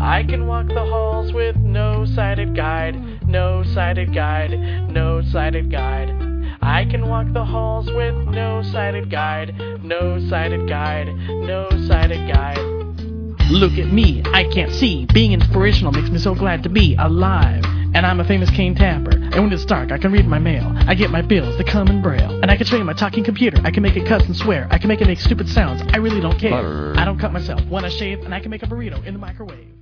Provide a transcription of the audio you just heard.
I can walk the halls with no sighted guide, no sighted guide, no sighted guide. I can walk the halls with no sighted guide, no sighted guide, no sighted guide. Look at me, I can't see. Being inspirational makes me so glad to be alive. And I'm a famous cane tapper. And when it's dark, I can read my mail. I get my bills, they come in braille. And I can train my talking computer. I can make it cuss and swear. I can make it make stupid sounds. I really don't care. I don't cut myself when I shave, and I can make a burrito in the microwave.